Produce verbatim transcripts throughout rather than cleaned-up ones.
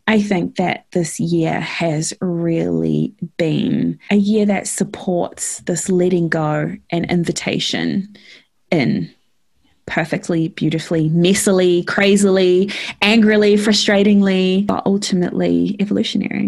I think that this year has really been a year that supports this letting go and invitation in perfectly, beautifully, messily, crazily, angrily, frustratingly, but ultimately evolutionary.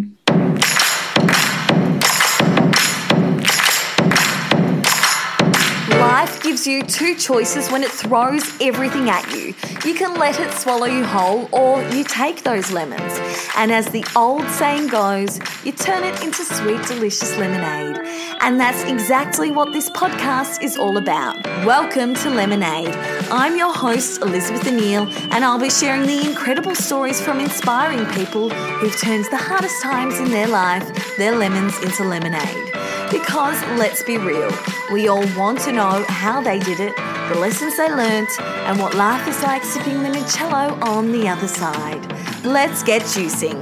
Life gives you two choices when it throws everything at you. You can let it swallow you whole, or you take those lemons. And as the old saying goes, you turn it into sweet, delicious lemonade. And that's exactly what this podcast is all about. Welcome to Lemonade. I'm your host, Elizabeth O'Neill, and I'll be sharing the incredible stories from inspiring people who've turned the hardest times in their life, their lemons, into lemonade. Because let's be real, we all want to know how they did it, the lessons they learnt, and what life is like sipping limoncello on the other side. Let's get juicing.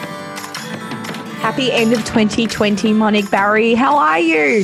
Happy end of twenty twenty, Monique Barry. How are you?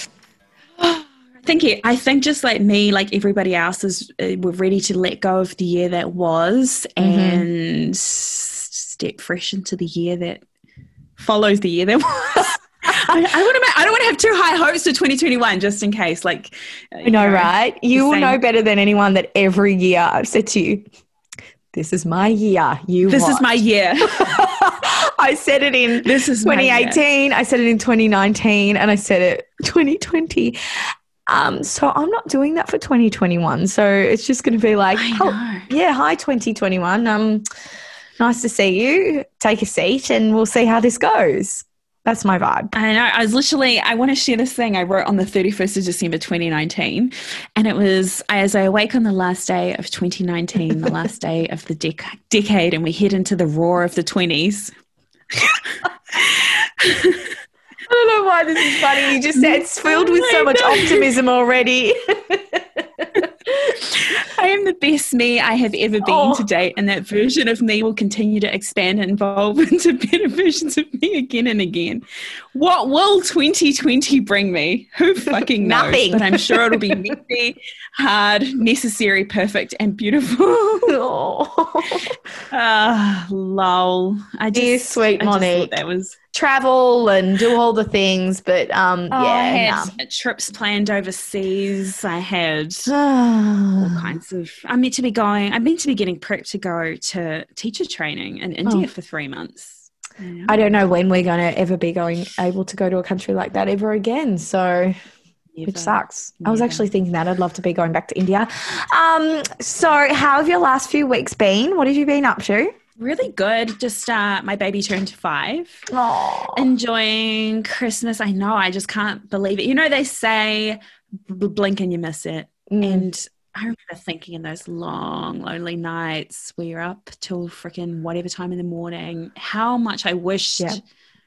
Thank you. I think just like me, like everybody else, is uh, we're ready to let go of the year that was mm-hmm. and s- step fresh into the year that follows the year that was. I, I, wanna, I don't want to have too high hopes for twenty twenty-one, just in case. Like, you know, know, right? You will same. know better than anyone that every year I've said to you, "This is my year." You, this watch. is my year. I said it in this is twenty eighteen. I said it in twenty nineteen, and I said it twenty twenty. Um, so I'm not doing that for twenty twenty-one. So it's just going to be like, oh, yeah, hi twenty twenty-one. Um, nice to see you. Take a seat, and we'll see how this goes. That's my vibe. I know. I was literally, I want to share this thing I wrote on the thirty-first of December, twenty nineteen. And it was, as I awake on the last day of twenty nineteen, the last day of the dec- decade, and we head into the roar of the twenties. I don't know why this is funny. You just said it's filled with so much optimism already. I am the best me I have ever been oh. to date, and that version of me will continue to expand and evolve into better versions of me again and again. What will twenty twenty bring me? Who fucking knows? Nothing. But I'm sure it'll be messy, hard, necessary, perfect, and beautiful. Ah, oh. uh, lol. I just, Dear sweet I Monique. That was travel and do all the things, but um, oh, yeah, I had nah. trips planned overseas. I had all kinds of. I'm meant to be going. I'm meant to be getting prepped to go to teacher training in India oh. for three months. Yeah. I don't know when we're going to ever be going able to go to a country like that ever again. So. Never. Which sucks. Never. I was actually thinking that I'd love to be going back to India. Um, so how have your last few weeks been? What have you been up to? Really good. Just uh, my baby turned five. Aww. Enjoying Christmas. I know. I just can't believe it. You know, they say b- blink and you miss it. Mm. And I remember thinking in those long, lonely nights where you're up till freaking whatever time in the morning, how much I wished yeah.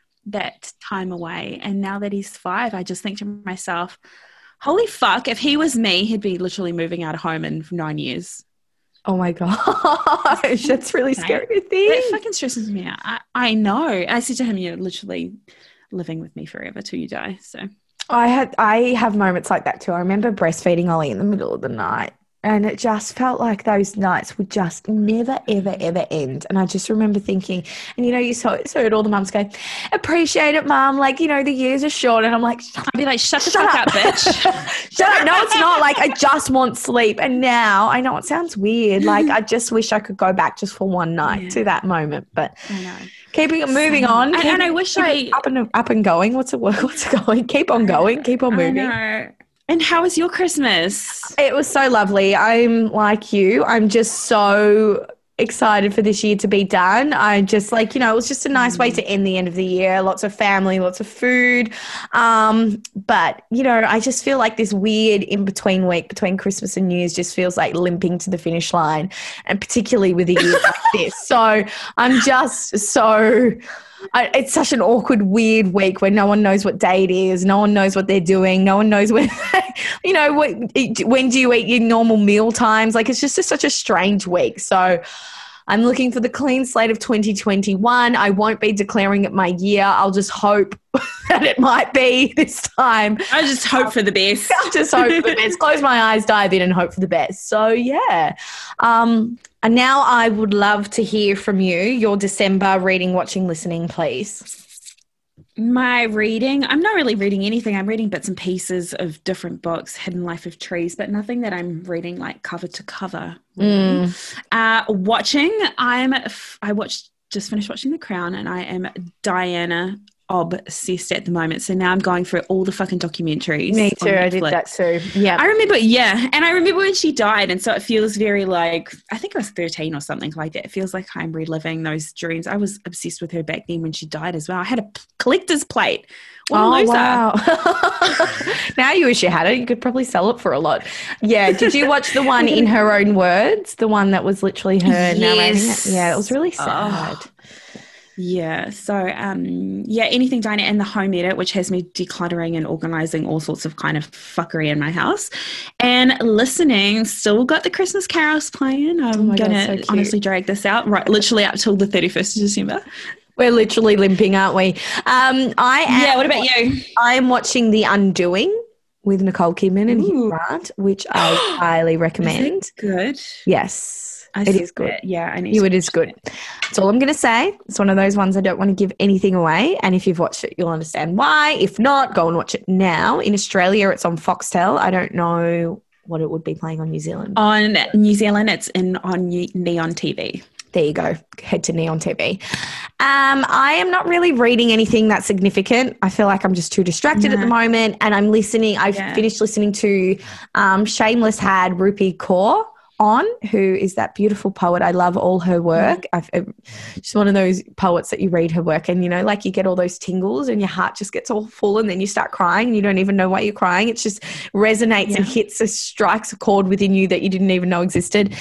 that time away. And now that he's five, I just think to myself, holy fuck, if he was me, he'd be literally moving out of home in nine years. Oh my gosh, that's really scary to think. That fucking stresses me out. I, I know. I said to him, you're literally living with me forever till you die. So I had I have moments like that too. I remember breastfeeding Ollie in the middle of the night, and it just felt like those nights would just never, ever, ever end. And I just remember thinking, and you know, you saw, so heard all the mums go, appreciate it, Mum. Like, you know, the years are short. And I'm like, I'd be like, shut the fuck up, bitch. Shut up. No, it's not. Like, I just want sleep. And now, I know it sounds weird. Like, I just wish I could go back just for one night yeah. to that moment. But I know. Keeping it moving on. And, keep, and I wish I... Up and, up and going. What's it, what's it going? Keep on going. Keep on moving. I know. And how was your Christmas? It was so lovely. I'm like you. I'm just so excited for this year to be done. I just like, you know, it was just a nice way to end the end of the year. Lots of family, lots of food. Um, but, you know, I just feel like this weird in-between week between Christmas and New Year's just feels like limping to the finish line, and particularly with a year like this. So I'm just so... I, it's such an awkward, weird week where no one knows what day it is. No one knows what they're doing. No one knows when, you know, what, when do you eat your normal meal times? Like, it's just a, such a strange week. So I'm looking for the clean slate of twenty twenty-one. I won't be declaring it my year. I'll just hope that it might be this time. I just hope um, for the best. I just hope for the best. Close my eyes, dive in, and hope for the best. So, yeah. Um, and now I would love to hear from you, your December reading, watching, listening, please. My reading, I'm not really reading anything. I'm reading bits and pieces of different books, Hidden Life of Trees, but nothing that I'm reading like cover to cover. Really. Mm. Uh, watching, I'm, I watched, just finished watching The Crown, and I am Diana obsessed at the moment. So now I'm going through all the fucking documentaries. Me too. I did that too. Yeah. I remember, yeah. And I remember when she died. And so it feels very like, I think I was thirteen or something like that. It feels like I'm reliving those dreams. I was obsessed with her back then when she died as well. I had a collector's plate. What oh, a loser. Wow. Now you wish you had it. You could probably sell it for a lot. Yeah. Did you watch the one In Her Own Words? The one that was literally her yes. narrating it? Yeah, it was really sad. Oh. Yeah. So, um, yeah, anything Diana, and the home edit, which has me decluttering and organizing all sorts of kind of fuckery in my house, and listening. Still got the Christmas carols playing. I'm oh going to so honestly drag this out right, literally up till the thirty-first of December. We're literally limping, aren't we? Um, I am, yeah. What about you? I am watching The Undoing with Nicole Kidman and Hugh Grant, which I highly recommend. Is it good? Yes. I it is good. It. Yeah, I need you. To it is good. It. That's all I'm going to say. It's one of those ones I don't want to give anything away. And if you've watched it, you'll understand why. If not, go and watch it now. In Australia, it's on Foxtel. I don't know what it would be playing on New Zealand. On New Zealand, it's in on Neon T V. There you go. Head to Neon T V. Um, I am not really reading anything that's significant. I feel like I'm just too distracted no. at the moment. And I'm listening. I've yeah. finished listening to um, Shameless had Rupi Kaur on, who is that beautiful poet. I love all her work. I've, she's one of those poets that you read her work and, you know, like you get all those tingles and your heart just gets all full and then you start crying and you don't even know why you're crying. It just resonates yeah. and hits, a, strikes a chord within you that you didn't even know existed.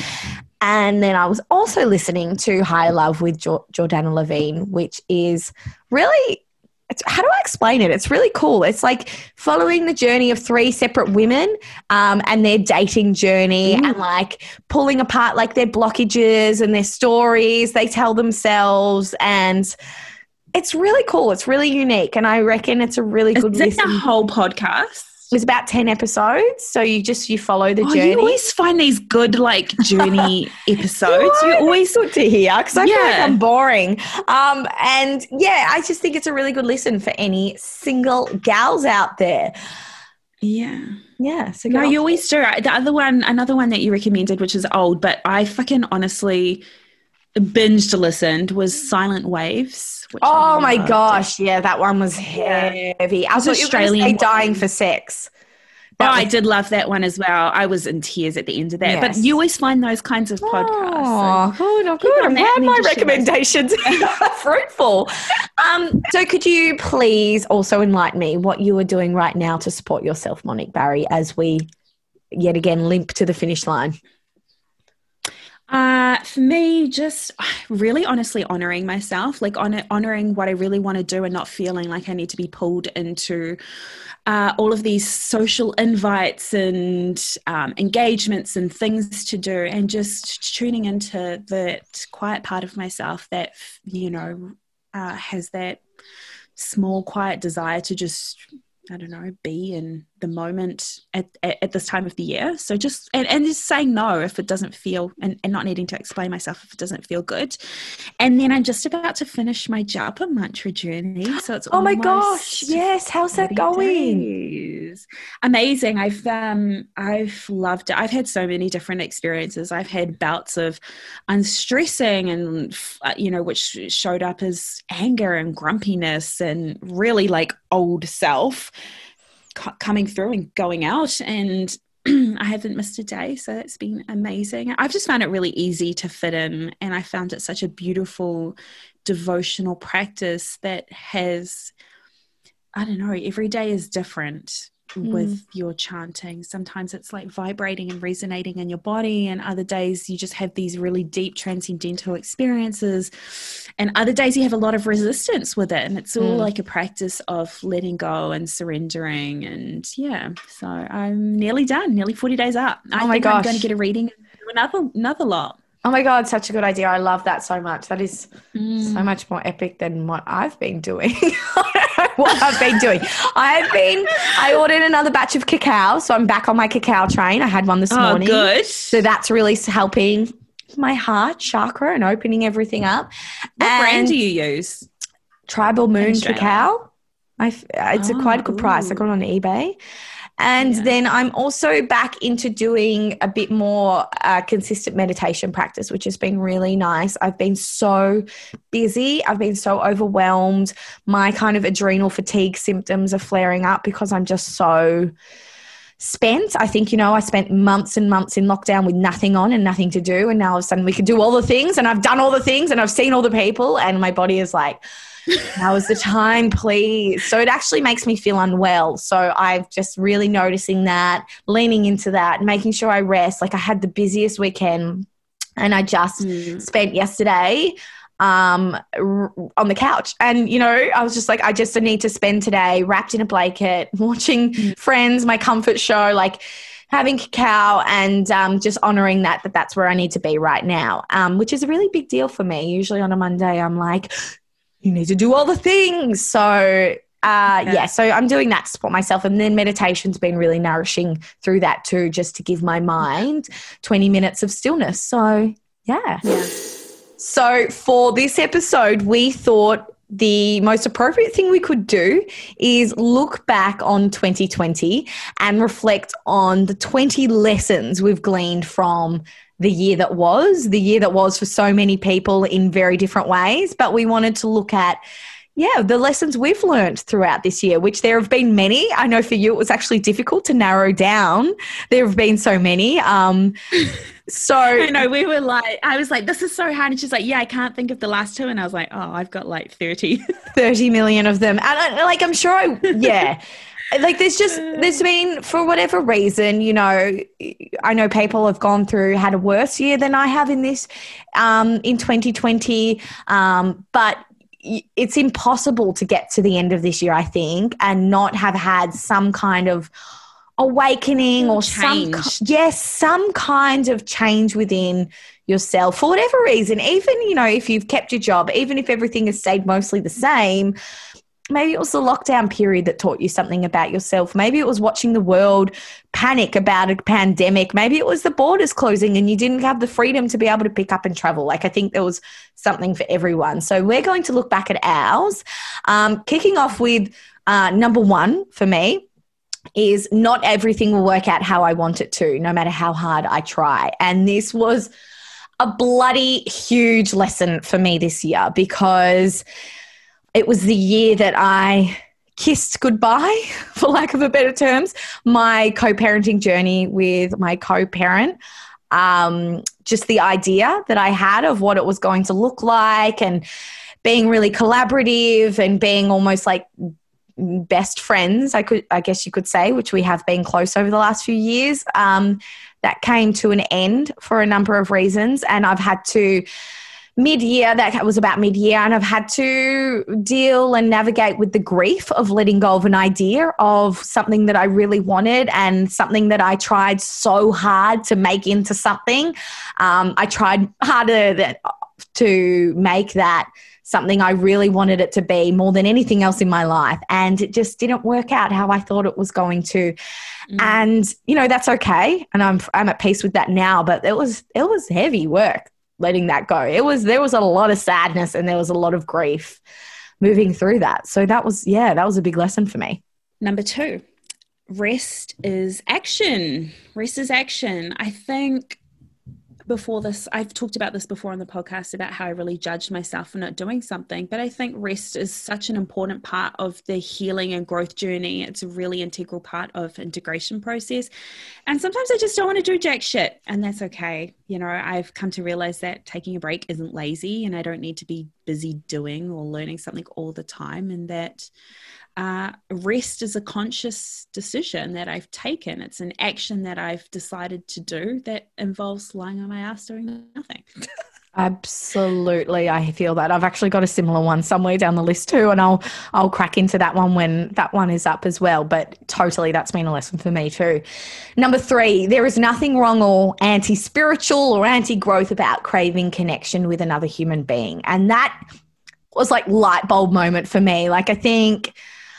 And then I was also listening to High Love with jo- Jordana Levine, which is really... It's, how do I explain it? It's really cool. It's like following the journey of three separate women um, and their dating journey mm. and like pulling apart like their blockages and their stories they tell themselves, and it's really cool. It's really unique, and I reckon it's a really good listen. Is it a whole podcast? It's about ten episodes, so you just you follow the oh, journey. You always find these good like journey episodes. You You're always good to hear because I yeah. feel like I'm boring. Um, and yeah, I just think it's a really good listen for any single gals out there. Yeah, yeah. So no, you always do. The other one, another one that you recommended, which is old, but I fucking honestly binged listened, was Silent Waves. Oh my gosh, yeah, that one was heavy. I was Australian you were Dying for Sex. That oh, was- I did love that one as well. I was in tears at the end of that. Yes. But you always find those kinds of podcasts. Oh, so good, oh, good. I'm glad my recommendations are fruitful. Um, so could you please also enlighten me what you are doing right now to support yourself, Monique Barry, as we yet again limp to the finish line? Uh, for me, just really honestly honoring myself, like on honoring what I really want to do and not feeling like I need to be pulled into uh, all of these social invites and um, engagements and things to do, and just tuning into that quiet part of myself that, you know, uh, has that small, quiet desire to just, I don't know, be in the moment at, at, at this time of the year. So just, and, and just saying no if it doesn't feel, and, and not needing to explain myself if it doesn't feel good. And then I'm just about to finish my Japa mantra journey. So it's oh my gosh, yes. How's that going? Days. Amazing. I've, um, I've loved it. I've had so many different experiences. I've had bouts of unstressing and, uh, you know, which showed up as anger and grumpiness and really like old self coming through and going out, and I haven't missed a day, so that's been amazing. I've just found it really easy to fit in, and I found it such a beautiful devotional practice that has, I don't know, every day is different mm. with your chanting. Sometimes it's like vibrating and resonating in your body, and other days you just have these really deep transcendental experiences, and other days you have a lot of resistance with it, and it's all mm. like a practice of letting go and surrendering. And yeah, so I'm nearly done, nearly forty days up. I oh my think gosh. I'm going to get a reading and do another another lot. Oh my God, such a good idea. I love that so much. That is mm. so much more epic than what I've been doing. I what I've been doing. I've been, I ordered another batch of cacao, so I'm back on my cacao train. I had one this oh, morning. Good. So that's really helping my heart chakra and opening everything up. What and brand do you use? Tribal Moon Cacao. I, it's oh, a quite a good ooh. price. I got it on eBay. And yeah. then I'm also back into doing a bit more uh, consistent meditation practice, which has been really nice. I've been so busy. I've been so overwhelmed. My kind of adrenal fatigue symptoms are flaring up because I'm just so spent. I think, you know, I spent months and months in lockdown with nothing on and nothing to do. And now all of a sudden we can do all the things, and I've done all the things, and I've seen all the people, and my body is like, now is the time, please. So it actually makes me feel unwell. So I've just really noticing that, leaning into that, making sure I rest. Like I had the busiest weekend, and I just mm. spent yesterday um, r- on the couch. And, you know, I was just like, I just need to spend today wrapped in a blanket, watching mm. Friends, my comfort show, like having cacao, and um, just honoring that, that that's where I need to be right now, um, which is a really big deal for me. Usually on a Monday, I'm like, you need to do all the things. So, uh, yeah. yeah, so I'm doing that to support myself. And then meditation's been really nourishing through that too, just to give my mind twenty minutes of stillness. So, yeah. yeah. So for this episode, we thought the most appropriate thing we could do is look back on twenty twenty and reflect on the twenty lessons we've gleaned from the year that was, the year that was for so many people in very different ways. But we wanted to look at, yeah, the lessons we've learned throughout this year, which there have been many. I know for you it was actually difficult to narrow down. There have been so many. Um, so I know we were like, I was like, this is so hard. And she's like, yeah, I can't think of the last two. And I was like, oh, I've got like thirty. thirty million of them. And I, like, I'm sure I, yeah. Like there's just, there's been, for whatever reason, you know, I know people have gone through, had a worse year than I have in this, um, in twenty twenty. Um, but it's impossible to get to the end of this year, I think, and not have had some kind of awakening or change. some, yes, some kind of change within yourself for whatever reason. Even, you know, if you've kept your job, even if everything has stayed mostly the same, maybe it was the lockdown period that taught you something about yourself. Maybe it was watching the world panic about a pandemic. Maybe it was the borders closing and you didn't have the freedom to be able to pick up and travel. Like, I think there was something for everyone. So we're going to look back at ours, um, kicking off with uh, number one for me is not everything will work out how I want it to, no matter how hard I try. And this was a bloody huge lesson for me this year, because it was the year that I kissed goodbye, for lack of a better terms, my co-parenting journey with my co-parent. Um, just the idea that I had of what it was going to look like, and being really collaborative and being almost like best friends, I could, I guess you could say, which we have been close over the last few years. Um, that came to an end for a number of reasons, and I've had to mid-year, that was about mid-year, and I've had to deal and navigate with the grief of letting go of an idea of something that I really wanted and something that I tried so hard to make into something. Um, I tried harder that, to make that something I really wanted it to be more than anything else in my life, and it just didn't work out how I thought it was going to. Mm. And, you know, that's okay, and I'm I'm at peace with that now, but it was it was heavy work letting that go. It was, there was a lot of sadness and there was a lot of grief moving through that. So that was, yeah, that was a big lesson for me. Number two, rest is action. Rest is action. I think before this, I've talked about this before on the podcast about how I really judged myself for not doing something, but I think rest is such an important part of the healing and growth journey. It's a really integral part of integration process. And sometimes I just don't want to do jack shit, and that's okay. You know, I've come to realize that taking a break isn't lazy, and I don't need to be busy doing or learning something all the time, and that Uh, rest is a conscious decision that I've taken. It's an action that I've decided to do that involves lying on my ass doing nothing. Absolutely. I feel that. I've actually got a similar one somewhere down the list too, and I'll I'll crack into that one when that one is up as well. But totally, that's been a lesson for me too. Number three, there is nothing wrong or anti-spiritual or anti-growth about craving connection with another human being. And that was like light bulb moment for me. Like, I think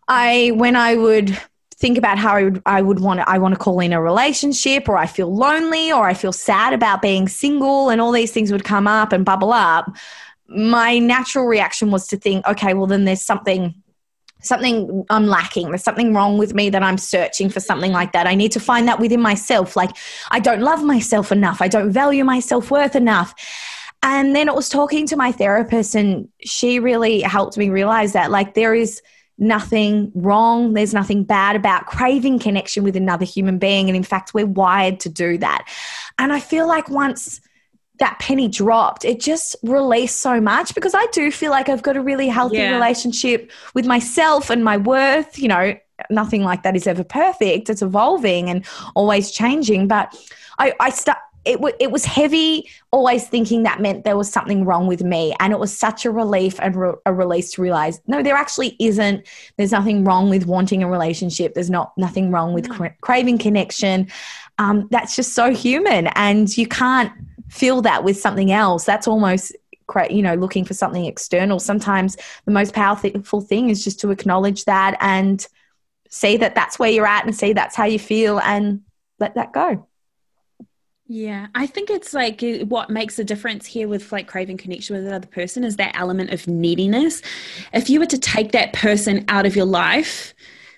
I, when I would think about how I would, I would want to, I want to call in a relationship, or I feel lonely, or I feel sad about being single, and all these things would come up and bubble up, my natural reaction was to think, okay, well then there's something, something I'm lacking. There's something wrong with me that I'm searching for something like that. I need to find that within myself. Like, I don't love myself enough. I don't value my self-worth enough. And then it was talking to my therapist, and she really helped me realize that, like, there is nothing wrong. There's nothing bad about craving connection with another human being. And in fact, we're wired to do that. And I feel like once that penny dropped, it just released so much, because I do feel like I've got a really healthy yeah. relationship with myself and my worth. You know, nothing like that is ever perfect. It's evolving and always changing. But I, I start, it, w- it was heavy always thinking that meant there was something wrong with me. And it was such a relief and re- a release to realize, no, there actually isn't. There's nothing wrong with wanting a relationship. There's not nothing wrong with cra- craving connection. Um, that's just so human. And you can't feel that with something else. That's almost, you know, looking for something external. Sometimes the most powerful thing is just to acknowledge that and see that that's where you're at, and see that's how you feel, and let that go. Yeah, I think it's like uh, what makes a difference here with like craving connection with another person is that element of neediness. If you were to take that person out of your life,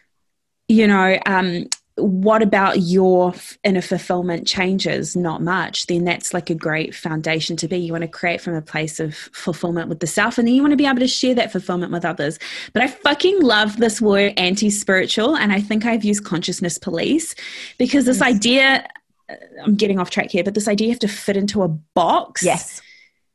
you know, um, what about your inner fulfillment changes? Not much. Then that's like a great foundation to be. You want to create from a place of fulfillment with the self, and then you want to be able to share that fulfillment with others. But I fucking love this word anti-spiritual, and I think I've used consciousness police, because this yes. idea, I'm getting off track here, but this idea you have to fit into a box. Yes.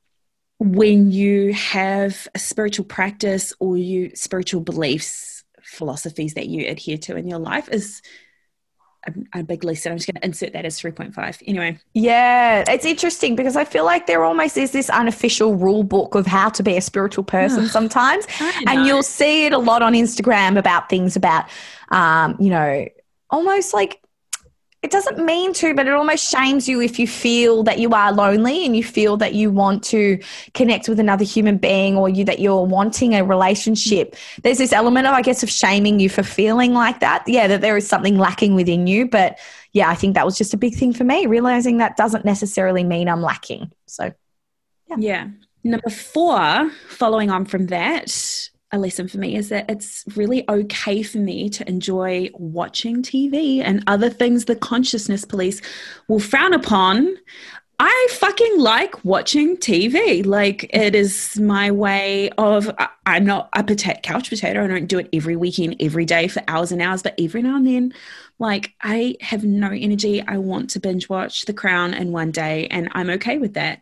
When you have a spiritual practice or you spiritual beliefs, philosophies that you adhere to in your life is a, a big lesson. I'm just going to insert that as three point five. Anyway. Yeah, it's interesting because I feel like there almost is this unofficial rule book of how to be a spiritual person sometimes. And you'll see it a lot on Instagram about things about, um, you know, almost like, it doesn't mean to, but it almost shames you if you feel that you are lonely and you feel that you want to connect with another human being, or you that you're wanting a relationship. There's this element of, I guess, of shaming you for feeling like that. Yeah, that there is something lacking within you. But yeah, I think that was just a big thing for me, realizing that doesn't necessarily mean I'm lacking. So, yeah. Yeah. Number four, following on from that, a lesson for me is that it's really okay for me to enjoy watching T V and other things the consciousness police will frown upon. I fucking like watching T V. Like, it is my way of, I'm not a potato, couch potato. I don't do it every weekend, every day for hours and hours, but every now and then, like, I have no energy. I want to binge watch The Crown in one day, and I'm okay with that.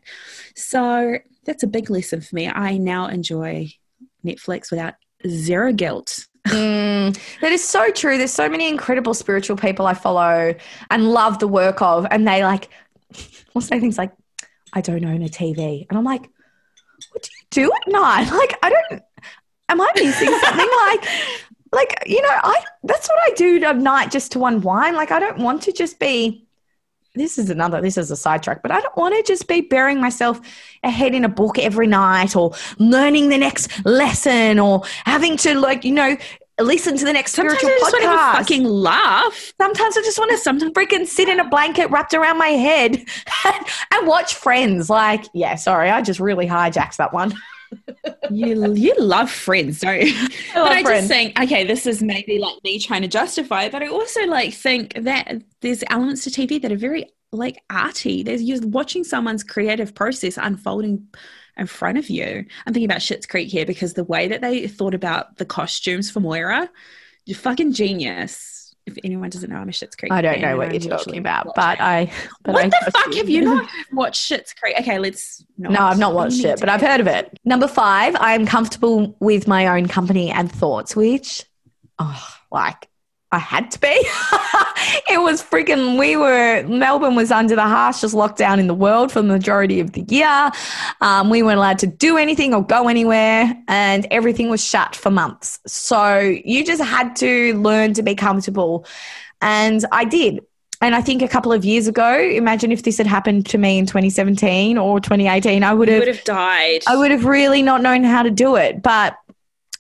So that's a big lesson for me. I now enjoy Netflix without zero guilt. Mm, that is so true. There's so many incredible spiritual people I follow and love the work of, and they like will say things like, I don't own a T V. And I'm like, what do you do at night? Like, I don't, am I missing something? like, like, you know, I, that's what I do at night just to unwind. Like, I don't want to just be, this is another, this is a sidetrack, but I don't want to just be burying myself ahead in a book every night, or learning the next lesson, or having to, like, you know, listen to the next Sometimes spiritual I just podcast. want to have a fucking laugh. Sometimes I just want to sometimes freaking sit in a blanket wrapped around my head and, and watch Friends. Like, yeah, sorry, I just really hijacked that one. you you love Friends, don't you? I but I Friends. just think, okay, this is maybe like me trying to justify it, but I also like think that there's elements to T V that are very like arty. There's you're watching someone's creative process unfolding in front of you. I'm thinking about Schitt's Creek here, because the way that they thought about the costumes for Moira, you're fucking genius. If anyone doesn't know, I'm a Schitt's Creek I don't fan, know what and you're I'm talking literally about, watching. but I. But what I the fuck have you not watched Schitt's Creek? Okay, let's. Not. No, I've not watched You need it, but to. I've heard of it. Number five, I'm comfortable with my own company and thoughts, which, oh, like, I had to be. It was freaking, we were, Melbourne was under the harshest lockdown in the world for the majority of the year. Um, we weren't allowed to do anything or go anywhere, and everything was shut for months. So you just had to learn to be comfortable. And I did. And I think a couple of years ago, imagine if this had happened to me in twenty seventeen or twenty eighteen, I would have, would have died. I would have really not known how to do it. But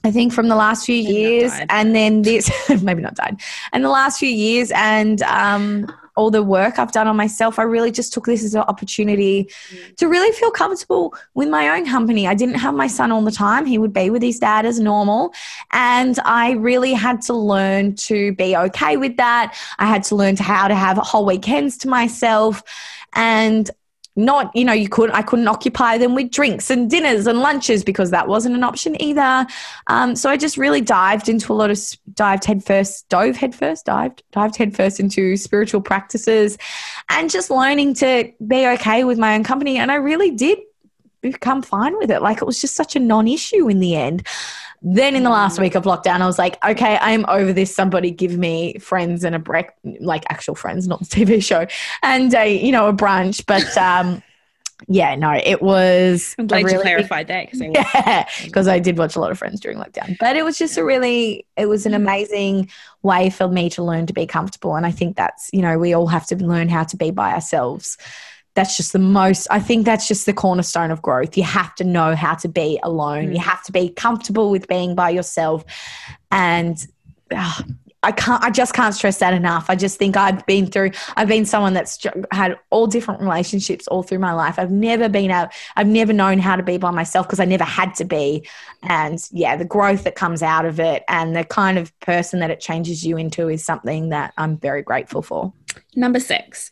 I think from the last few maybe years and then this, maybe not died, and the last few years and um, all the work I've done on myself, I really just took this as an opportunity mm. to really feel comfortable with my own company. I didn't have my son all the time. He would be with his dad as normal. And I really had to learn to be okay with that. I had to learn to how to have whole weekends to myself and not, you know, you couldn't, I couldn't occupy them with drinks and dinners and lunches because that wasn't an option either. Um, so I just really dived into a lot of, dived headfirst, dove headfirst, dived, dived headfirst into spiritual practices and just learning to be okay with my own company. And I really did become fine with it. Like it was just such a non-issue in the end. Then in the last week of lockdown, I was like, okay, I'm over this. Somebody give me friends and a break, like actual friends, not the T V show, and a, you know, a brunch. But um, yeah, no, it was. I'm glad really you clarified that. Cause I yeah, because I did watch a lot of Friends during lockdown. But it was just a really, it was an amazing way for me to learn to be comfortable. And I think that's, you know, we all have to learn how to be by ourselves. That's just the most, I think that's just the cornerstone of growth. You have to know how to be alone. Mm. You have to be comfortable with being by yourself. And uh, I can't, I just can't stress that enough. I just think I've been through, I've been someone that's had all different relationships all through my life. I've never been out, I've never known how to be by myself because I never had to be. And yeah, the growth that comes out of it and the kind of person that it changes you into is something that I'm very grateful for. Number six.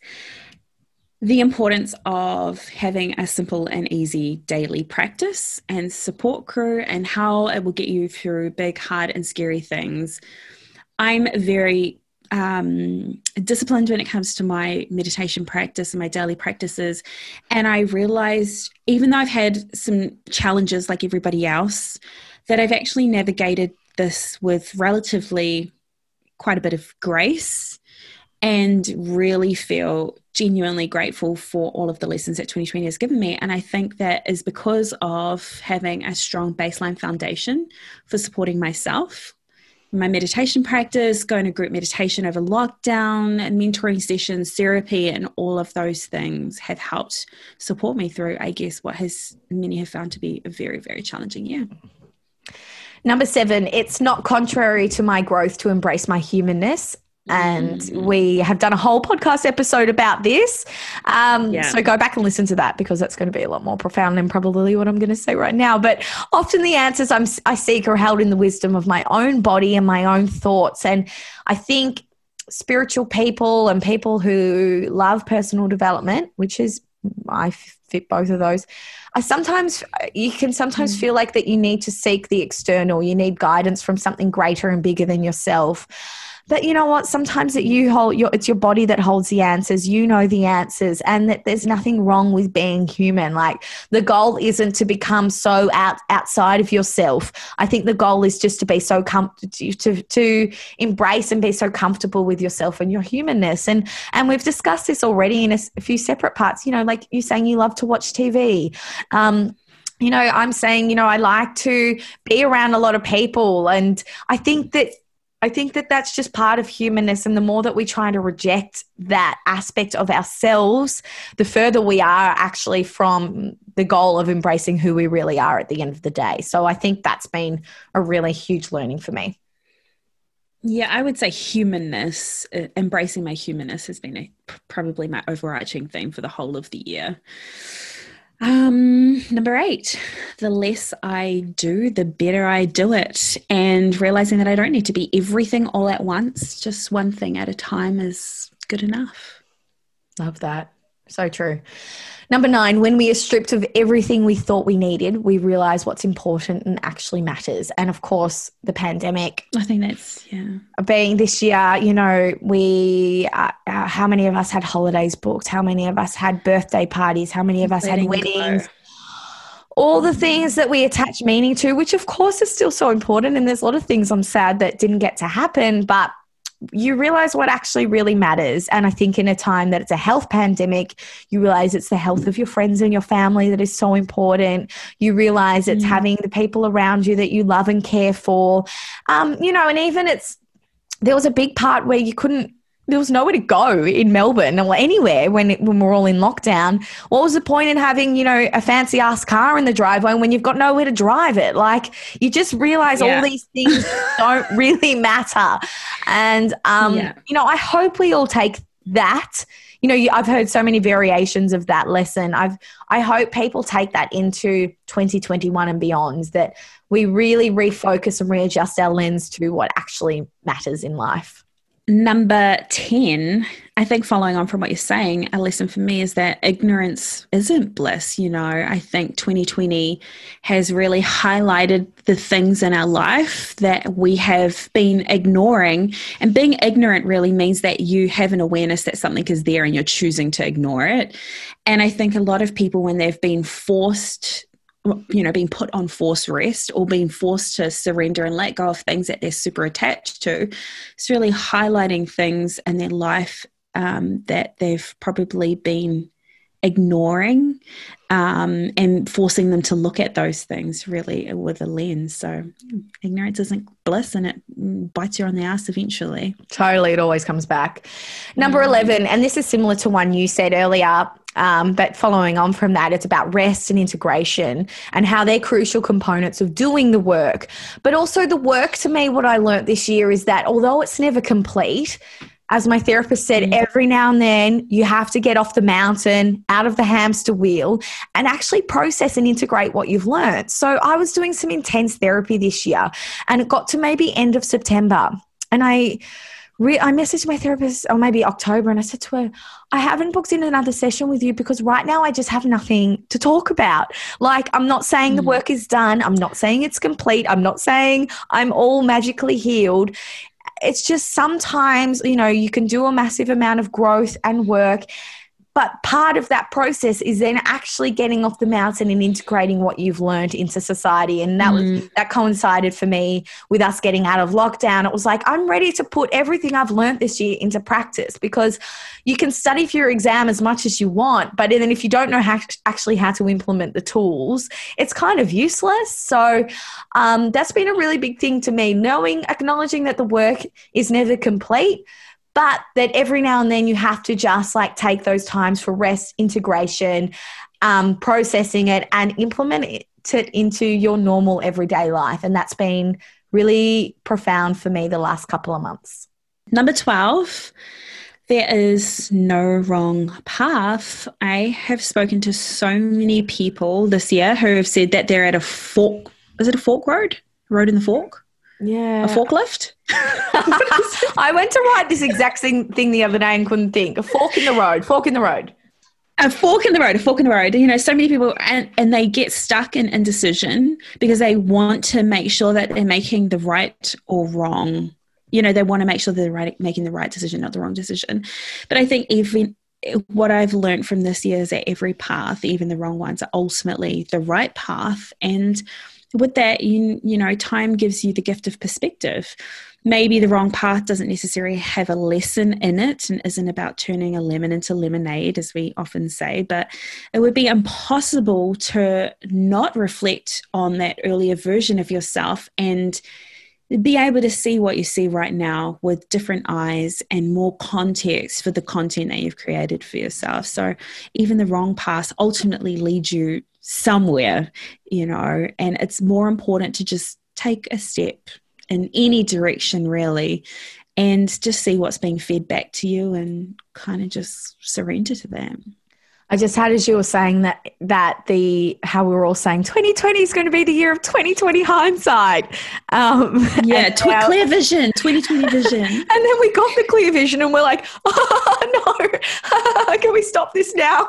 The importance of having a simple and easy daily practice and support crew and how it will get you through big, hard and scary things. I'm very um, disciplined when it comes to my meditation practice and my daily practices. And I realized, even though I've had some challenges like everybody else, that I've actually navigated this with relatively quite a bit of grace and really feel genuinely grateful for all of the lessons that twenty twenty has given me. And I think that is because of having a strong baseline foundation for supporting myself. My meditation practice, going to group meditation over lockdown, and mentoring sessions, therapy, and all of those things have helped support me through, I guess, what has many have found to be a very, very challenging year. Number seven, it's not contrary to my growth to embrace my humanness. And we have done a whole podcast episode about this. Um, yeah. So go back and listen to that because that's going to be a lot more profound than probably what I'm going to say right now. But often the answers I'm, I seek are held in the wisdom of my own body and my own thoughts. And I think spiritual people and people who love personal development, which is, I fit both of those. I sometimes, you can sometimes mm. feel like that you need to seek the external. You need guidance from something greater and bigger than yourself. But you know what? Sometimes that you hold your, it's your body that holds the answers. You know the answers, and that there's nothing wrong with being human. Like the goal isn't to become so out outside of yourself. I think the goal is just to be so com- to, to to embrace and be so comfortable with yourself and your humanness. And and we've discussed this already in a, a few separate parts. You know, like you saying you love to watch T V. Um, you know, I'm saying, you know, I like to be around a lot of people, and I think that. I think that that's just part of humanness, and the more that we try to reject that aspect of ourselves, the further we are actually from the goal of embracing who we really are at the end of the day. So I think that's been a really huge learning for me. Yeah, I would say humanness, uh, embracing my humanness has been a, probably my overarching theme for the whole of the year. Um, number eight, the less I do, the better I do it. And realizing that I don't need to be everything all at once. Just one thing at a time is good enough. Love that. So true. Number nine, when we are stripped of everything we thought we needed, we realize what's important and actually matters. And of course, the pandemic. I think that's, yeah. Being this year, you know, we, uh, uh, how many of us had holidays booked? How many of us had birthday parties? How many of us Letting had weddings? Go. All the things that we attach meaning to, which of course is still so important. And there's a lot of things I'm sad that didn't get to happen, but you realize what actually really matters. And I think in a time that it's a health pandemic, you realize it's the health of your friends and your family that is so important. You realize it's mm. having the people around you that you love and care for. Um, you know, and even it's, there was a big part where you couldn't, there was nowhere to go in Melbourne or anywhere when it, when we're all in lockdown. What was the point in having, you know, a fancy ass car in the driveway when you've got nowhere to drive it? Like, you just realize yeah. all these things don't really matter. And, um, yeah. you know, I hope we all take that. You know, you, I've heard so many variations of that lesson. I've, I hope people take that into twenty twenty-one and beyond, that we really refocus and readjust our lens to what actually matters in life. Number ten, I think following on from what you're saying, a lesson for me is that ignorance isn't bliss. You know, I think twenty twenty has really highlighted the things in our life that we have been ignoring. And being ignorant really means that you have an awareness that something is there and you're choosing to ignore it. And I think a lot of people, when they've been forced you know, being put on forced rest or being forced to surrender and let go of things that they're super attached to, it's really highlighting things in their life um, that they've probably been ignoring um, and forcing them to look at those things really with a lens. So ignorance isn't bliss, and it bites you on the ass eventually. Totally. It always comes back. Number mm. eleven, and this is similar to one you said earlier, Um, but following on from that, it's about rest and integration and how they're crucial components of doing the work. But also the work, to me, what I learned this year is that although it's never complete, as my therapist said, mm. every now and then you have to get off the mountain, out of the hamster wheel, and actually process and integrate what you've learned. So I was doing some intense therapy this year, and it got to maybe end of September. And I... Re- I messaged my therapist, or maybe October, and I said to her, I haven't booked in another session with you because right now I just have nothing to talk about. Like, I'm not saying mm. the work is done. I'm not saying it's complete. I'm not saying I'm all magically healed. It's just sometimes, you know, you can do a massive amount of growth and work, but part of that process is then actually getting off the mountain and integrating what you've learned into society. And that mm. was that coincided for me with us getting out of lockdown. It was like, I'm ready to put everything I've learned this year into practice, because you can study for your exam as much as you want, but then if you don't know how, actually how to implement the tools, it's kind of useless. So um, that's been a really big thing to me, knowing, acknowledging that the work is never complete, but that every now and then you have to just like take those times for rest, integration, um, processing it, and implement it into your normal everyday life. And that's been really profound for me the last couple of months. Number twelve, there is no wrong path. I have spoken to so many people this year who have said that they're at a fork. Is it a fork road? Road in the fork? Yeah. A forklift? I went to write this exact thing, thing the other day and couldn't think. A fork in the road, fork in the road. A fork in the road, a fork in the road. You know, so many people, and, and they get stuck in indecision because they want to make sure that they're making the right or wrong. You know, they want to make sure they're right, making the right decision, not the wrong decision. But I think even what I've learned from this year is that every path, even the wrong ones, are ultimately the right path. And with that, you, you know, time gives you the gift of perspective. Maybe the wrong path doesn't necessarily have a lesson in it and isn't about turning a lemon into lemonade, as we often say, but it would be impossible to not reflect on that earlier version of yourself and be able to see what you see right now with different eyes and more context for the content that you've created for yourself. So even the wrong path ultimately leads you somewhere, you know, and it's more important to just take a step in any direction really and just see what's being fed back to you and kind of just surrender to that. I just had, as you were saying that, that the, how we were all saying twenty twenty is going to be the year of twenty twenty hindsight. Um, yeah, tw- now, clear vision, twenty twenty vision. And then we got the clear vision and we're like, oh no, can we stop this now?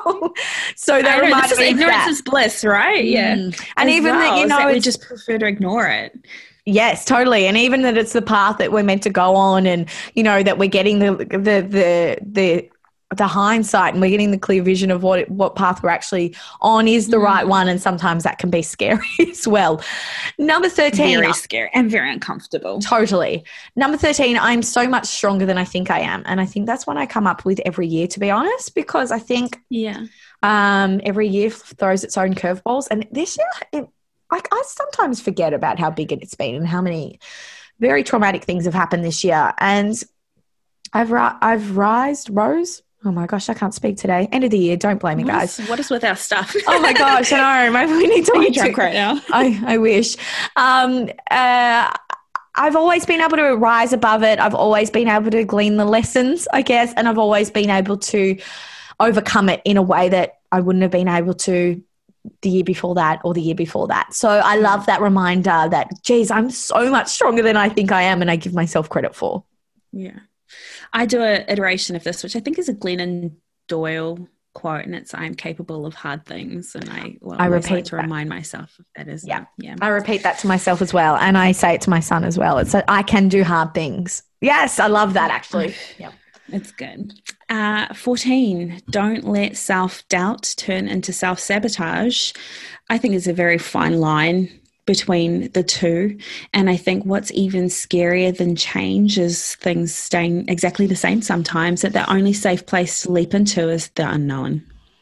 So that reminded this me is of ignorance that. is bliss, right? Mm. Yeah. And As even well, that, you know, that we just prefer to ignore it. Yes, totally. And even that it's the path that we're meant to go on, and, you know, that we're getting the, the, the, the, the hindsight and we're getting the clear vision of what what path we're actually on is the mm. right one, and sometimes that can be scary as well. Number thirteen. Very scary and very uncomfortable. Totally. Number thirteen, I'm so much stronger than I think I am. And I think that's one I come up with every year, to be honest, because I think yeah, um, every year throws its own curveballs. And this year, it, like, I sometimes forget about how big it's been and how many very traumatic things have happened this year. And I've ri- I've rised, rose. Oh my gosh, I can't speak today. End of the year. Don't blame me, What guys. is, what is with our stuff? Oh my gosh, I know. Maybe we need to Are you watch drunk it. right now? I, I wish. Um, uh, I've always been able to rise above it. I've always been able to glean the lessons, I guess, and I've always been able to overcome it in a way that I wouldn't have been able to the year before that or the year before that. So I love that reminder that, geez, I'm so much stronger than I think I am, and I give myself credit for. Yeah. I do an iteration of this, which I think is a Glennon Doyle quote, and it's "I'm capable of hard things," and I well, I always repeat like to that. remind myself of that as Yeah. well. Yeah. I repeat that to myself as well, and I say it to my son as well. It's that I can do hard things. Yes, I love that actually. Yeah. It's good. Uh, fourteen, don't let self-doubt turn into self-sabotage. I think it's a very fine line between the two. And I think what's even scarier than change is things staying exactly the same sometimes, that the only safe place to leap into is the unknown.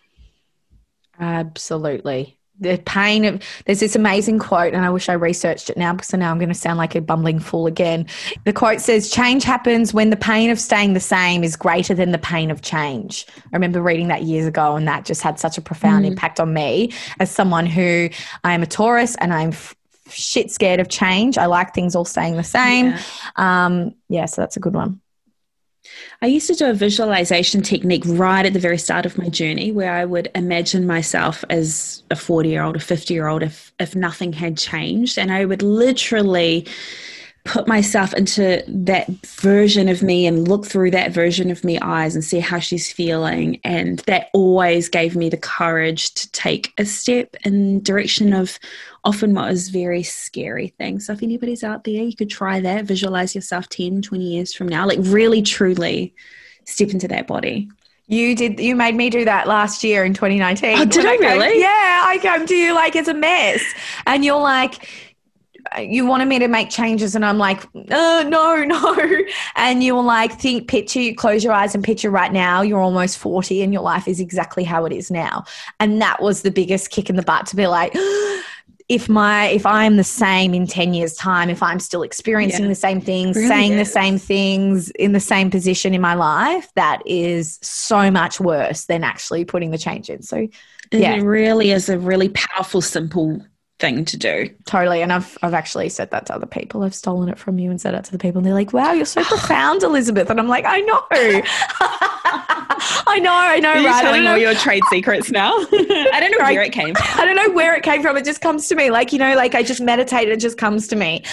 Absolutely. The pain of, there's this amazing quote, and I wish I researched it now because now I'm going to sound like a bumbling fool again. The quote says, change happens when the pain of staying the same is greater than the pain of change. I remember reading that years ago, and that just had such a profound mm. impact on me as someone who, I am a Taurus and I'm f- shit scared of change. I like things all staying the same. Yeah. Um, yeah, so that's a good one. I used to do a visualization technique right at the very start of my journey where I would imagine myself as a forty-year-old, a fifty-year-old if, if nothing had changed. And I would literally put myself into that version of me and look through that version of me eyes and see how she's feeling. And that always gave me the courage to take a step in direction of often what is very scary things. So if anybody's out there, you could try that. Visualize yourself ten, twenty years from now, like really, truly step into that body. You did. You made me do that last year in twenty nineteen. Oh, did I, I really? Came, yeah, I came to you like as a mess, and you're like, you wanted me to make changes, and I'm like, uh, no, no. And you were like, think, picture, you close your eyes and picture right now you're almost forty, and your life is exactly how it is now. And that was the biggest kick in the butt to be like, if my if I'm the same in ten years time, if I'm still experiencing yeah. the same things, really saying is. the same things, in the same position in my life, that is so much worse than actually putting the change in. So yeah, it really is a really powerful, simple thing to do. Totally. And I've I've actually said that to other people. I've stolen it from you and said it to the people, and they're like, wow, you're so profound, Elizabeth. And I'm like, I know. I know, I know, You're right? telling all your trade secrets now. I don't know where it came from. I don't know where it came from. It just comes to me. Like, you know, like I just meditate, it just comes to me.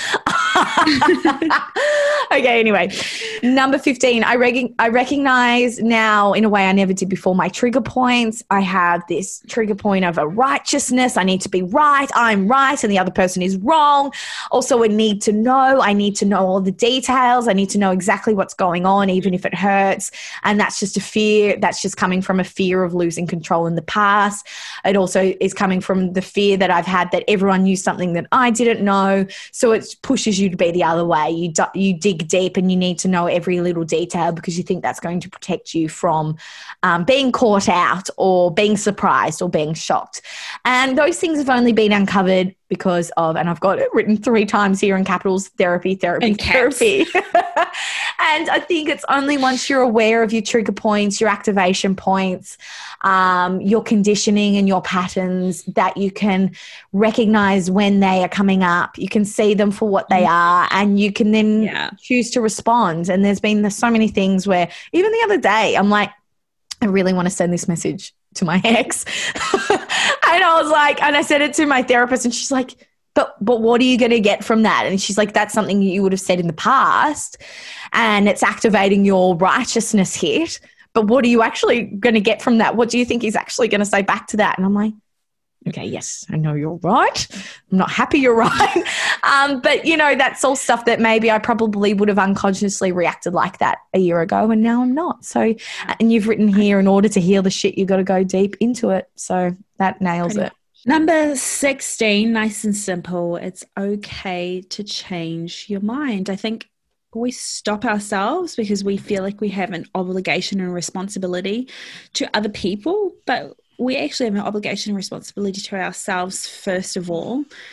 Okay, anyway. Number fifteen, I, rec- I recognize now in a way I never did before my trigger points. I have this trigger point of a righteousness. I need to be right. I'm right and the other person is wrong. Also, a need to know. I need to know all the details. I need to know exactly what's going on, even if it hurts. And that's just a fear. That's just coming from a fear of losing control in the past. It also is coming from the fear that I've had that everyone knew something that I didn't know. So it pushes you to be the other way. You do, you dig deep and you need to know every little detail because you think that's going to protect you from um, being caught out or being surprised or being shocked. And those things have only been uncovered because of, and I've got it written three times here in capitals, therapy, therapy, and therapy. And I think it's only once you're aware of your trigger points, your activation points, um, your conditioning and your patterns that you can recognize when they are coming up. You can see them for what they are and you can then yeah. choose to respond. And there's been so many things where even the other day, I'm like, I really want to send this message to my ex. And I was like, and I said it to my therapist and she's like, but but what are you going to get from that? And she's like, that's something you would have said in the past and it's activating your righteousness hit. But what are you actually going to get from that? What do you think he's actually going to say back to that? And I'm like, okay, yes, I know you're right. I'm not happy you're right. um, but, you know, that's all stuff that maybe I probably would have unconsciously reacted like that a year ago and now I'm not. So, and you've written here, in order to heal the shit, you've got to go deep into it. So that nails Pretty it. Number sixteen, nice and simple. It's okay to change your mind. I think we stop ourselves because we feel like we have an obligation and responsibility to other people, but we actually have an obligation and responsibility to ourselves first of all.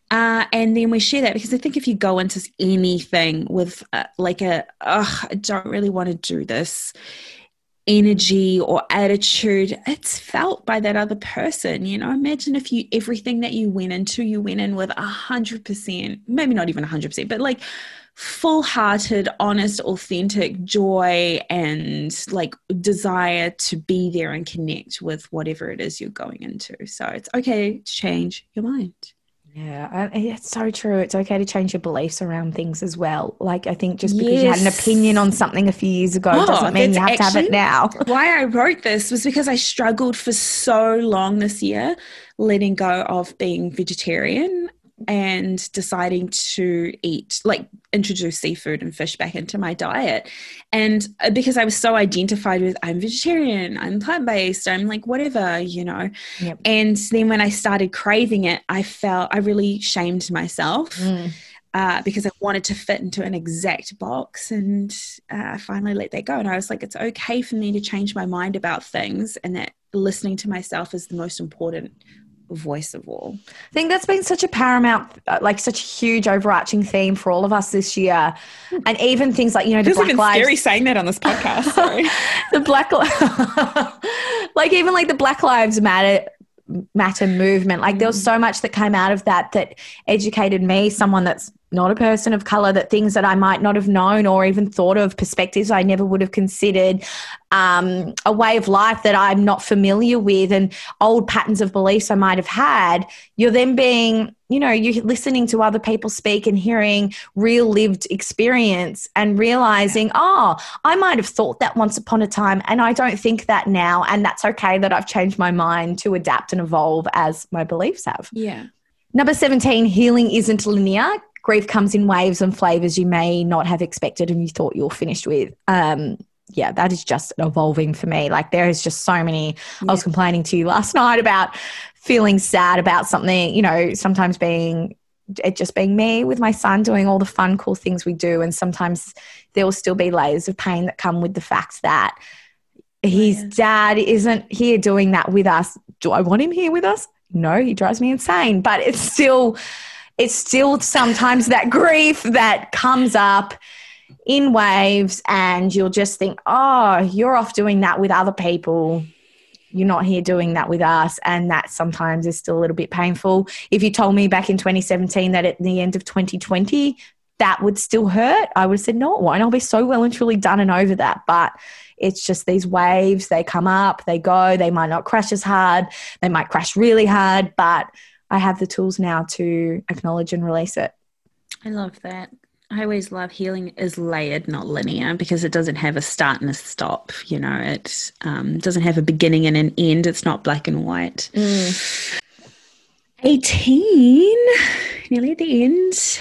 Uh, and then we share that, because I think if you go into anything with uh, like a, oh, I don't really want to do this energy or attitude, it's felt by that other person. You know, imagine if you, everything that you went into, you went in with a hundred percent, maybe not even a hundred percent, but like full-hearted, honest, authentic joy and like desire to be there and connect with whatever it is you're going into. So it's okay to change your mind. Yeah, it's so true. It's okay to change your beliefs around things as well. Like, I think just because yes. you had an opinion on something a few years ago oh, doesn't mean you have to have it now. Why I wrote this was because I struggled for so long this year letting go of being vegetarian and deciding to eat, like introduce seafood and fish back into my diet. And because I was so identified with, I'm vegetarian, I'm plant-based, I'm like whatever, you know. Yep. And then when I started craving it, I felt, I really shamed myself mm. uh, because I wanted to fit into an exact box. And uh, I finally let that go. And I was like, it's okay for me to change my mind about things, and that listening to myself is the most important voice of all. I think that's been such a paramount, like such a huge overarching theme for all of us this year. And even things like, you know, the Black Lives... scary saying that on this podcast, sorry. the Black... like even like the Black Lives Matter matter movement, like there was so much that came out of that that educated me, someone that's not a person of color, that things that I might not have known or even thought of, perspectives I never would have considered, um, a way of life that I'm not familiar with, and old patterns of beliefs I might have had. You're then being, you know, you're listening to other people speak and hearing real lived experience and realizing, oh, I might have thought that once upon a time and I don't think that now. And that's okay that I've changed my mind to adapt and evolve as my beliefs have. Yeah. Number seventeen, healing isn't linear. Grief comes in waves and flavors you may not have expected and you thought you were finished with. Um, yeah, that is just evolving for me. Like there is just so many, yeah. I was complaining to you last night about feeling sad about something, you know, sometimes being, it just being me with my son doing all the fun, cool things we do. And sometimes there will still be layers of pain that come with the fact that his yeah. dad isn't here doing that with us. Do I want him here with us? No, he drives me insane, but it's still... It's still sometimes that grief that comes up in waves, and you'll just think, oh, you're off doing that with other people. You're not here doing that with us. And that sometimes is still a little bit painful. If you told me back in twenty seventeen that at the end of twenty twenty that would still hurt, I would have said, no, it won't. I'll be so well and truly done and over that. But it's just these waves, they come up, they go, they might not crash as hard. They might crash really hard, but I have the tools now to acknowledge and release it. I love that. I always love healing is layered, not linear, because it doesn't have a start and a stop. You know, it um, doesn't have a beginning and an end. It's not black and white. Mm. eighteen, nearly at the end.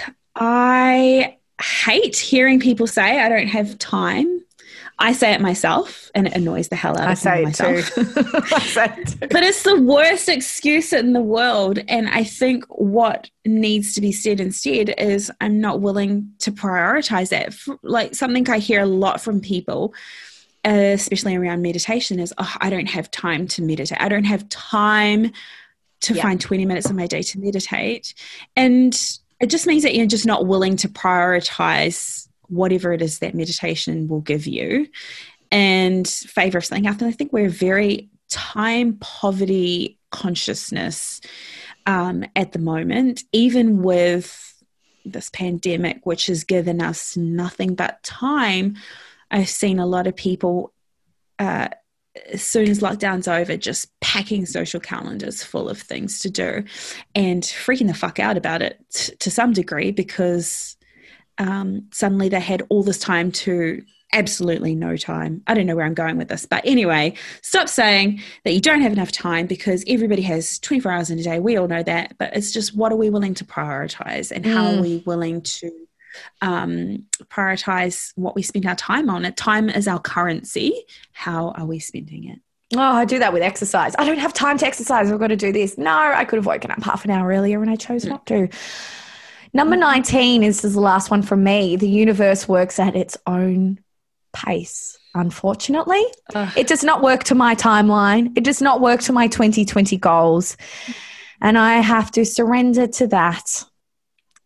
I hate hearing people say I don't have time. I say it myself, and it annoys the hell out of I me myself. Say it too. I say it too. But it's the worst excuse in the world. And I think what needs to be said instead is I'm not willing to prioritize that. Like something I hear a lot from people, uh, especially around meditation, is, oh, I don't have time to meditate. I don't have time to yeah. find twenty minutes of my day to meditate. And it just means that you're just not willing to prioritize whatever it is that meditation will give you and favor something else. And I think we're very time poverty consciousness um, at the moment, even with this pandemic, which has given us nothing but time. I've seen a lot of people uh, as soon as lockdown's over, just packing social calendars full of things to do and freaking the fuck out about it t- to some degree, because Um, suddenly they had all this time to absolutely no time. I don't know where I'm going with this, but anyway, stop saying that you don't have enough time, because everybody has twenty-four hours in a day. We all know that, but it's just, what are we willing to prioritize, and how mm. are we willing to um, prioritize what we spend our time on? It. Time is our currency. How are we spending it? Oh, I do that with exercise. I don't have time to exercise. I've got to do this. No, I could have woken up half an hour earlier and I chose mm. not to. Number nineteen is, is the last one from me. The universe works at its own pace, unfortunately. Ugh. It does not work to my timeline. It does not work to my twenty twenty goals. And I have to surrender to that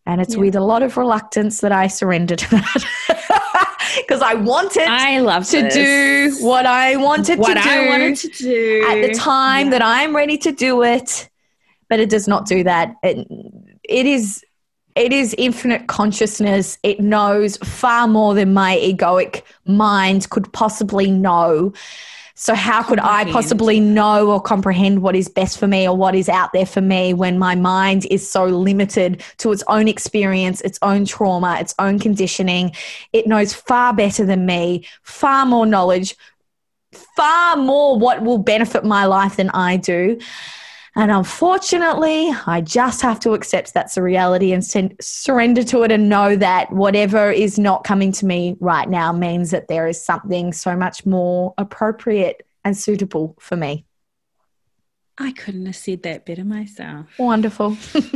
And it's Yeah. with a lot of reluctance that I surrender to that. Because I wanted I love to this. do what I wanted what to do I wanted to do at the time Yeah. that I'm ready to do it. But it does not do that. It, it is it is infinite consciousness. It knows far more than my egoic mind could possibly know. So how could I Comprehend. possibly know or comprehend what is best for me or what is out there for me when my mind is so limited to its own experience, its own trauma, its own conditioning? It knows far better than me, far more knowledge, far more what will benefit my life than I do. And unfortunately, I just have to accept that's a reality and sen- surrender to it and know that whatever is not coming to me right now means that there is something so much more appropriate and suitable for me. I couldn't have said that better myself. Wonderful.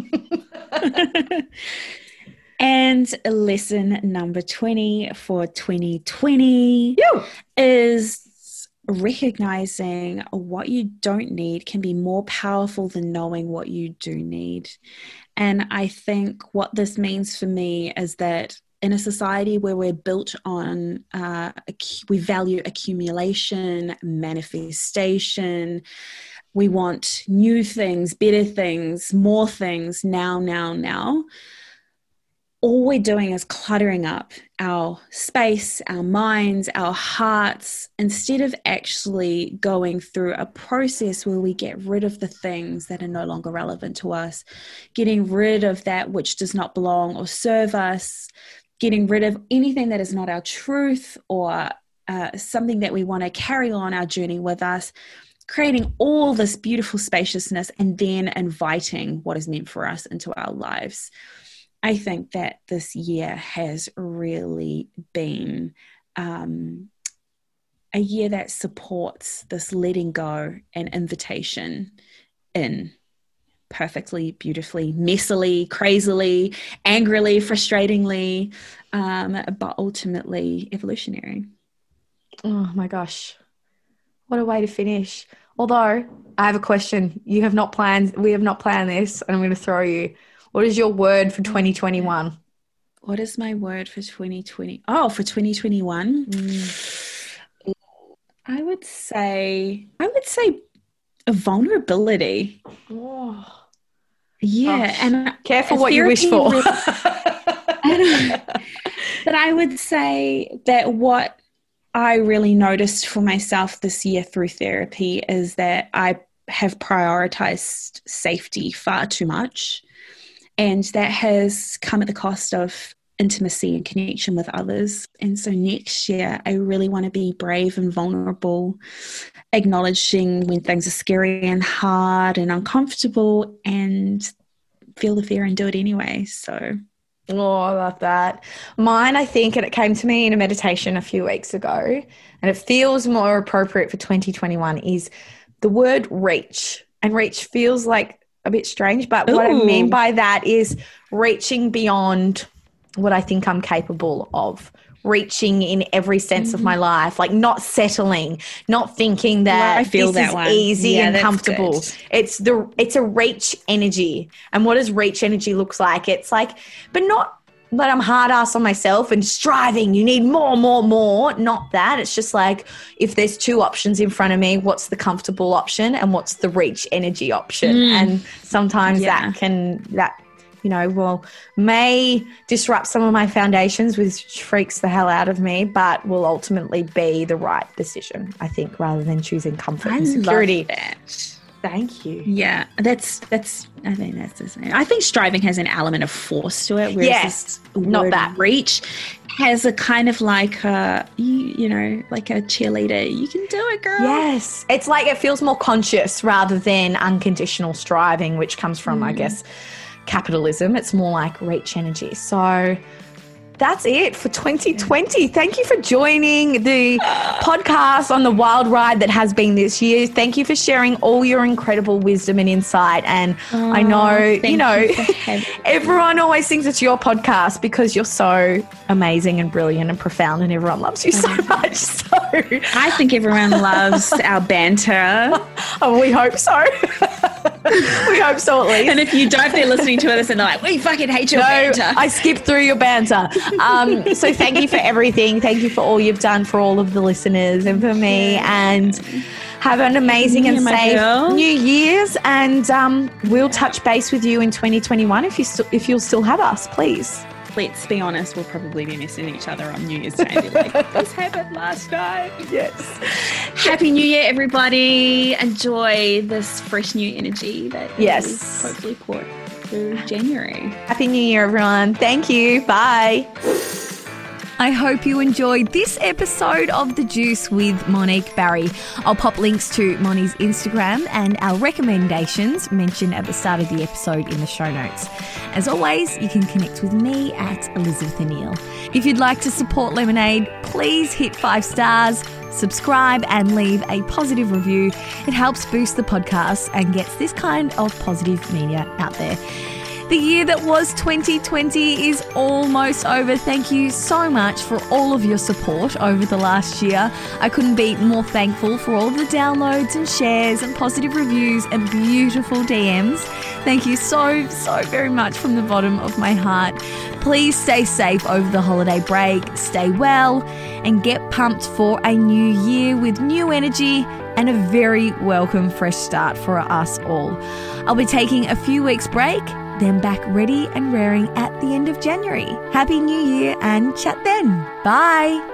And lesson number twenty for twenty twenty You. is recognizing what you don't need can be more powerful than knowing what you do need. And I think what this means for me is that in a society where we're built on, uh, ac- we value accumulation, manifestation, we want new things, better things, more things, now, now, now. All we're doing is cluttering up our space, our minds, our hearts, instead of actually going through a process where we get rid of the things that are no longer relevant to us, getting rid of that which does not belong or serve us, getting rid of anything that is not our truth or uh, something that we want to carry on our journey with us, creating all this beautiful spaciousness and then inviting what is meant for us into our lives. I think that this year has really been um, a year that supports this letting go and invitation in perfectly, beautifully, messily, crazily, angrily, frustratingly, um, but ultimately evolutionary. Oh my gosh. What a way to finish. Although I have a question. You have not planned, we have not planned this, and I'm going to throw you. What is your word for twenty twenty-one? What is my word for twenty twenty? Oh, for twenty twenty-one? Mm. I would say, I would say vulnerability. Oh. Yeah. Gosh. And Careful what you wish for. Really, but I would say that what I really noticed for myself this year through therapy is that I have prioritized safety far too much. And that has come at the cost of intimacy and connection with others. And so next year, I really want to be brave and vulnerable, acknowledging when things are scary and hard and uncomfortable, and feel the fear and do it anyway. So, oh, I love that. Mine, I think, and it came to me in a meditation a few weeks ago, and it feels more appropriate for twenty twenty-one, is the word reach. And reach feels like a bit strange, but Ooh. What I mean by that is reaching beyond what I think I'm capable of, reaching in every sense mm-hmm. of my life, like not settling, not thinking that well, I feel this that is one. easy yeah, and comfortable. Good. It's the it's a reach energy. And what does reach energy looks like? It's like, but not that I'm hard ass on myself and striving, you need more, more, more. Not that. It's just like, if there's two options in front of me, what's the comfortable option and what's the reach energy option? Mm. And sometimes yeah. that can, that, you know, well, may disrupt some of my foundations, which freaks the hell out of me, but will ultimately be the right decision, I think, rather than choosing comfort I and security. Love that. Thank you. Yeah, that's that's. I think that's the same. I think striving has an element of force to it, whereas yes, this not that reach has a kind of like a you, you know, like a cheerleader. You can do it, girl. Yes, it's like it feels more conscious rather than unconditional striving, which comes from, mm. I guess, capitalism. It's more like reach energy. So that's it for twenty twenty. Thank you for joining the podcast on the wild ride that has been this year. Thank you for sharing all your incredible wisdom and insight. And oh, I know, you know, you everyone always thinks it's your podcast because you're so amazing and brilliant and profound and everyone loves you so much. So I think everyone loves our banter. Oh, we hope so. We hope so, at least. And if you don't, they're listening to us and they're like, we fucking hate your no, banter. I skipped through your banter. Um, so thank you for everything. Thank you for all you've done for all of the listeners and for me. And have an amazing and Yeah, safe girl. New Year's. And um, we'll touch base with you in twenty twenty-one if you st- if you'll still have us, please. Let's be honest, we'll probably be missing each other on New Year's Day. Be like, this happened last night. Yes. Happy New Year, everybody. Enjoy this fresh new energy that Yes. is hopefully poured through January. Happy New Year, everyone. Thank you. Bye. I hope you enjoyed this episode of The Juice with Monique Barry. I'll pop links to Moni's Instagram and our recommendations mentioned at the start of the episode in the show notes. As always, you can connect with me at Elizabeth O'Neill. If you'd like to support Lemonade, please hit five stars, subscribe and leave a positive review. It helps boost the podcast and gets this kind of positive media out there. The year that was twenty twenty is almost over. Thank you so much for all of your support over the last year. I couldn't be more thankful for all the downloads and shares and positive reviews and beautiful D Ms. Thank you so, so very much from the bottom of my heart. Please stay safe over the holiday break, stay well, and get pumped for a new year with new energy and a very welcome fresh start for us all. I'll be taking a few weeks break, then back ready and raring at the end of January. Happy New Year and chat then. Bye.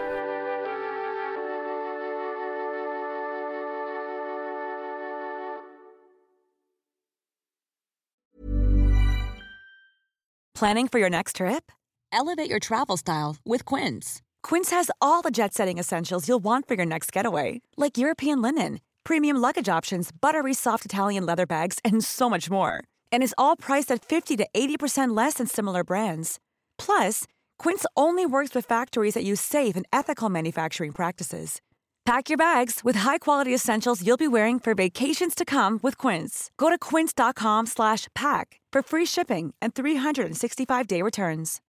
Planning for your next trip? Elevate your travel style with Quince. Quince has all the jet-setting essentials you'll want for your next getaway, like European linen, premium luggage options, buttery soft Italian leather bags, and so much more. And is all priced at fifty to eighty percent less than similar brands. Plus, Quince only works with factories that use safe and ethical manufacturing practices. Pack your bags with high-quality essentials you'll be wearing for vacations to come with Quince. Go to quince.com slash pack for free shipping and three sixty-five day returns.